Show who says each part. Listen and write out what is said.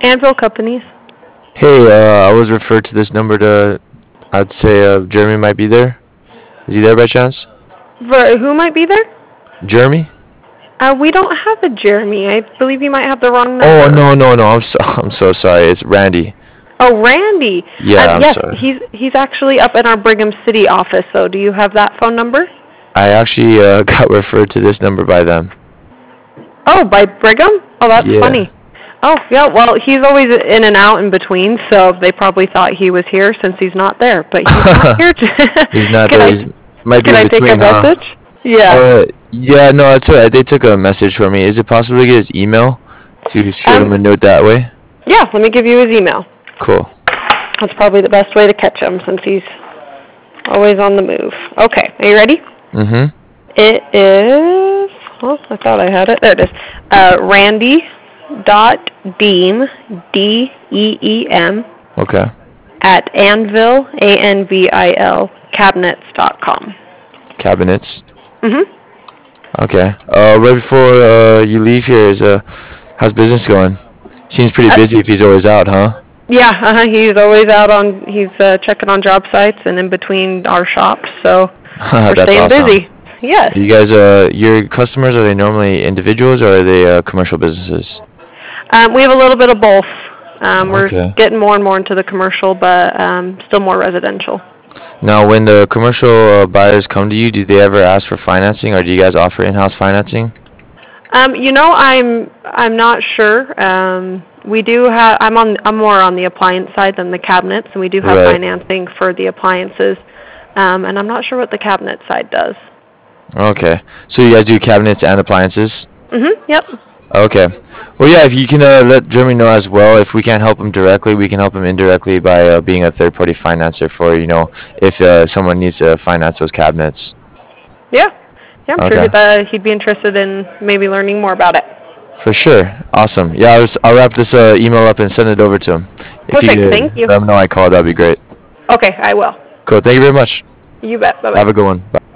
Speaker 1: Anvil Companies.
Speaker 2: Hey, I was referred to this number to. I'd say Jeremy might be there. Is he there by chance?
Speaker 1: Who might be there?
Speaker 2: Jeremy?
Speaker 1: We don't have a Jeremy. I believe you might have the wrong
Speaker 2: Oh
Speaker 1: number.
Speaker 2: no no no! I'm so sorry. It's Randy.
Speaker 1: Oh, Randy.
Speaker 2: Yeah, I'm
Speaker 1: Yes,
Speaker 2: sorry.
Speaker 1: he's actually up in our Brigham City office. So, do you have that phone number?
Speaker 2: I actually got referred to this number by them.
Speaker 1: Oh, by Brigham? Oh, that's
Speaker 2: Yeah.
Speaker 1: funny. Oh, yeah. Well, he's always in and out in between, so they probably thought he was here since he's not there. But he's not here.
Speaker 2: He's not
Speaker 1: Can
Speaker 2: there.
Speaker 1: I
Speaker 2: He's might be
Speaker 1: can
Speaker 2: in
Speaker 1: I take a
Speaker 2: between, huh?
Speaker 1: message? Yeah.
Speaker 2: Yeah, no, it's alright. They took a message for me. Is it possible to get his email to shoot him a
Speaker 1: Um.
Speaker 2: note that way?
Speaker 1: Yeah. Let me give you his email.
Speaker 2: Cool.
Speaker 1: That's probably the best way to catch him since he's always on the move. Okay. Are you ready?
Speaker 2: Mhm.
Speaker 1: It is. Oh, I thought I had it. There it is. Randy dot Deem Deem
Speaker 2: Okay.
Speaker 1: at Anvil Anvil cabinets.com.
Speaker 2: Cabinets.
Speaker 1: Mhm.
Speaker 2: Okay. Right before you leave here, how's business going? Seems pretty busy if he's always out, huh?
Speaker 1: Yeah, he's always out on. He's checking on job sites and in between our shops, so we're
Speaker 2: That's
Speaker 1: staying
Speaker 2: awesome.
Speaker 1: busy. Yes.
Speaker 2: You guys, your customers, are they normally individuals or are they commercial businesses?
Speaker 1: We have a little bit of both. We're
Speaker 2: Okay.
Speaker 1: getting more and more into the commercial, but still more residential.
Speaker 2: Now, when the commercial buyers come to you, do they ever ask for financing, or do you guys offer in-house financing?
Speaker 1: I'm not sure. We do have. I'm more on the appliance side than the cabinets, and we do have
Speaker 2: Right.
Speaker 1: financing for the appliances. And I'm not sure what the cabinet side does.
Speaker 2: Okay. So you guys do cabinets and appliances?
Speaker 1: Yep.
Speaker 2: Okay. Well, yeah, if you can let Jeremy know as well, if we can't help him directly, we can help him indirectly by being a third-party financer for, if someone needs to finance those cabinets.
Speaker 1: Yeah. Yeah, I'm sure
Speaker 2: Okay.
Speaker 1: he'd be interested in maybe learning more about it.
Speaker 2: For sure. Awesome. Yeah, I'll wrap this email up and send it over to him. If you
Speaker 1: Perfect.
Speaker 2: could
Speaker 1: Thank you.
Speaker 2: let him know I called, that'd be great.
Speaker 1: Okay, I will.
Speaker 2: Cool. Thank you very much.
Speaker 1: You bet. Bye bye.
Speaker 2: Have a good one. Bye.